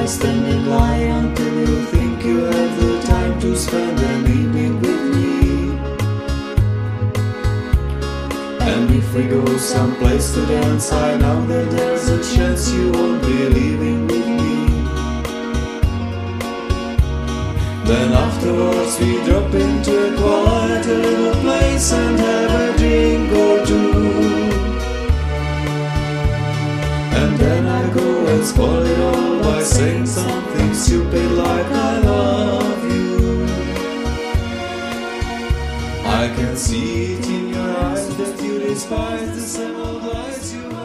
I stand in line until you think you have the time to spend an evening with me. And if we go someplace to dance, I know that there's a chance you won't be leaving with me. Then afterwards we drop into a quiet little place and have a drink or two. And then I go and spoil it all by saying something stupid like I love you. I can see it in your eyes that you despise the same old lies you